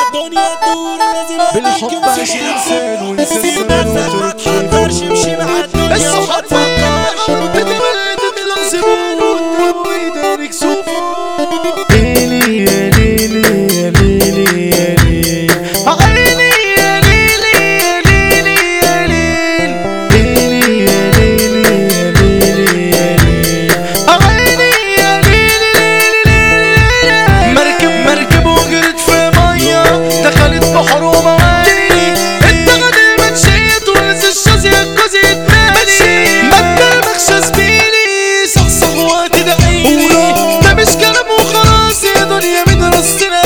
الدنيا تدور لازم بالحب عيش انسان وانسان زمان وتركي تقدرش امشي مع الدنيا الصحاب فكرش بتتولد تطلع زبون ويدارك سوفا ليلي يا ليلي يا ليلي يا ليل عيني يا ليلي يا ليلي يا ليل ليلي يا ليلي يا ليلي يا ليل عيني يا ليلي مركب وجرت في ميه دخلت بحر ومواني اتخذ المنشيط ونزل الشاذية الجوزي التاني مدى المخشى زميلي صحصح وقت دعيني ده مش كلام وخلاص يا دنيا من راسنا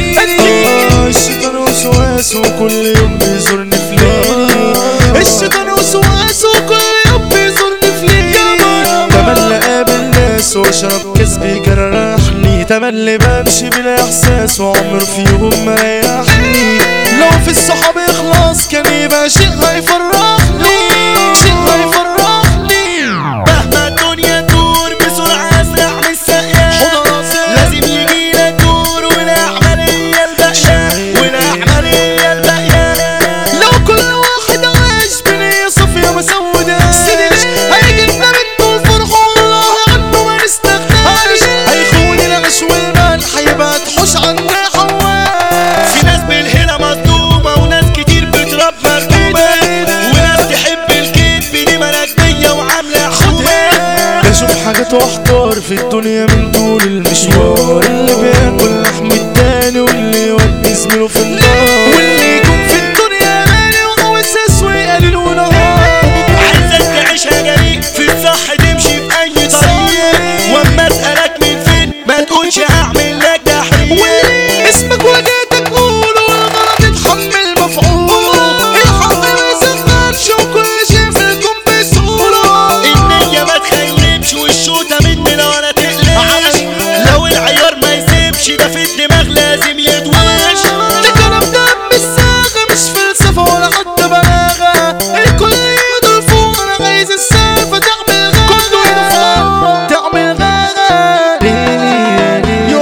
تميلي الشيطان وسواسه كل يوم بيزورني في ليلي الشيطان وسواسه كل يوم بيزورني في ليلي تملي قابل ناس واشرب كاس بيجرحني تملي بمشي بلا احساس وعمر في يوم ما يريحني لو في الصحاب يخلص كان يبقى شيء هيفرحني شيء هيفرحني مهما الدنيا تدور بسرعة اسرع من السقيان لازم يجينا الدور والاعمال هي الباقية والاعمال هي الباقية لو كل واحد عايش بنية صافية ما سوداش هيجي لنا منه الفرح والله عنه ما نستغناش هيخون العيش والملح هيبقى تحوش عنا حواش في ناس بالهنا مظلومة وناس كتير بتراب مركوبة وناس تحب الكذب دي مراكبية وعاملة حوار بشوف حاجات واحتار في الدنيا من طول المشوار اللي بياكل لحم التاني واللي يودي زميله في النار واللي يكون في الدنيا غالي وقوساس وقليل ونهار عايزك تعيشها جريء في الصح تمشي في اي طريق واما اسألك من فين ما تقولش هعمل لك تحرير اسمك وجهتك قول والغلط يتحمل مفعول الحق ما يسخنش وكل شيء في الكون بسهولة النية ما تخيبش والشوطة مننا ولا تقلقش لو العيار ما يسيبش ده في الدماغ لازم يدوش ده كلام دم الساغة مش فلسفة ولا حتى بلاغة الكل يدور فوق انا عايز السالفة تعمل غاغة كله يدور فوق تعمل غاغة ليلي يا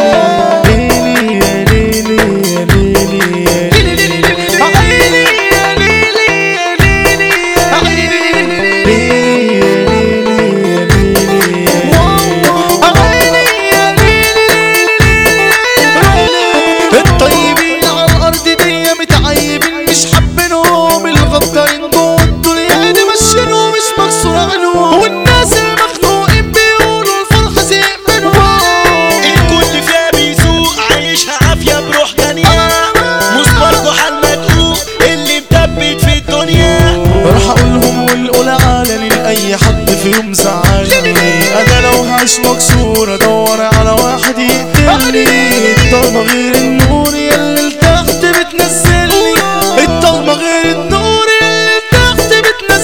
ليلي يا ليلي يا ليلي يا ليلي عيني يا ليلي يا ليلي يا ليلي الطيبين على الارض دي متعيبين مش حابينهم الغدارين جوه الدنيا دي ماشيينهم مش مكسور عنهم والناس المخنوقين بيقولوا الفرحه زهق منهم الكل فيها بيسوق عايشها عافية بروح جنية مصبركوا حال مدقوق اللي مثبت في الدنيا راح اقولهم والقول علني لاي حد في يوم زعلني انا لو هعيش مكسور ادور على واحد يقتلني الضلمه غير النور ياللي لتحت بتنزلني الضلمه غير النور ياللي لتحت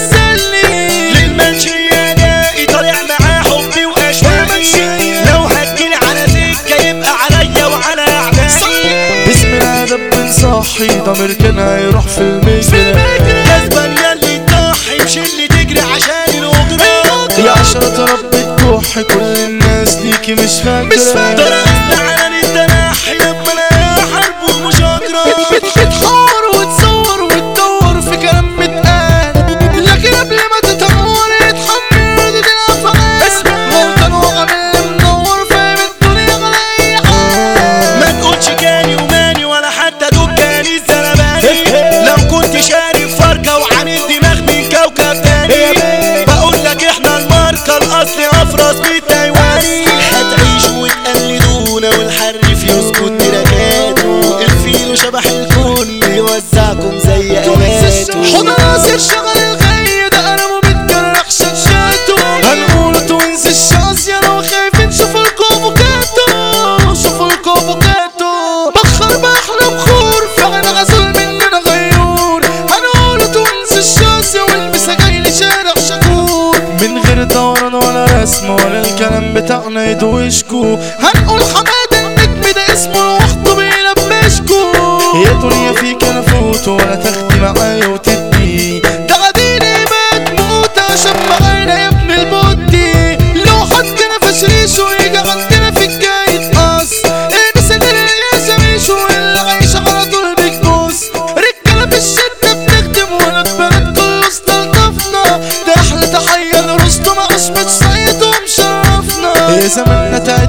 بتنزلني للمنشية جاي طالع معاه حبي واشواقي لو هتجيلي على سكة يبقى عليا وعلى اعدائي باسم الادب بنصحي ضمير كان هيروح في المجرى لازم ياللي تضحي مش اللي تجري عشان الاجرة يا عشرة رب تكح كل الناس ليكي مش فاكرة درست عن التنحي لما الاقي حرب ومشاجرة بتحور وتصور وتدور في كلام متقال لكن قبل ما تتطور يتحمل ردود الافعال اسمع غلطان وعامل منور فاهم الدنيا على اي حال ما تقولش كاني وماني ولا حتى دكاني الزلباني لو كنت شارب فركة وعامل دماغ من كوكب تاني بقول لك احنا الماركة الاصلي افرس بالتايواني هتعيشوا وتقلدونا والحرف يسكت تراكاته الفيل وشبح الكل يوزعكم زي آلاته حضر شغل الغي ده قلمه بتجرح شاشاته هنقول توينز الشاذية لو خايفين شوفوا الكوفوكاتو شوفوا الكوفوكاتو بخر بحلى بخور فعلا غزل مننا غيور هنقول توينز الشاذية والمسا جاي لشارع شكور من غير دوران ولا رسم ولا الكلام بتاعنا يدوشكو هنقول حمادة النجم ده اسمه لوحده بيلبشكو يا دنيا فيك انا فوت ولا تاخدي معايا وتدي ده عديني ما تموت عشان معانا يا ابن البودي لو حد نفش ريشه يجي عندنا في الجاي تقص المثل اللي يا زميشو اللي عايش على طول بك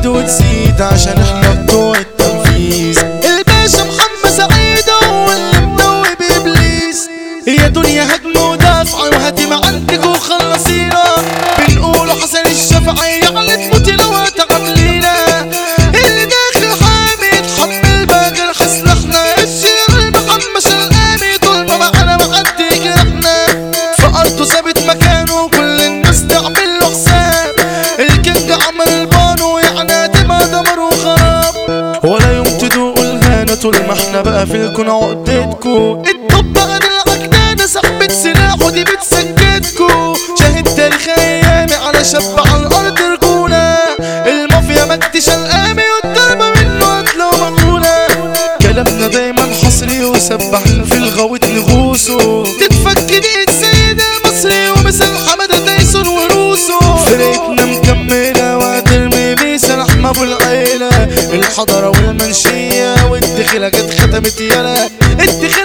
تزداد وتزيد عشان احنا بتوع التنفيذ. الباشا محمد سعيد هو اللي مدوي بإبليس. يا دنيا هجمة ودافعة وهتم عندك وخلصينا. بنقوله حسن الشافعي يعني تموتي لو هتعملينا. اللي داخل حامد حمل باقي الحسن احنا. الشير المحمش القامي طول ما معانا محد يجرحنا. في أرضه ثابت مكانه كل الناس تعمل له حساب. الكينج عمل البانو يعني دمى دمر وخراب. ولا يوم تدوقوا الهنا طول ما احنا بقى في الكون عقدتكو. الطب بقى العجنانة سحبت سلاح ودي بتسكتكو. شاهد تاريخ ايامي على شاب على الارض رجولة. المافيا مجدي شلقامي والضربة منه هتلو مقولة. كلامنا دايما حصري وسبحنا في الغويط نغوصه. تتفك دي السيد المصري ومثل حمادة تايسون وروسه. فرقتنا مكملة وهترمي بيس لحمة ابو العيلة. الحضرة والمنشية والدخلة جت ختمت يالا.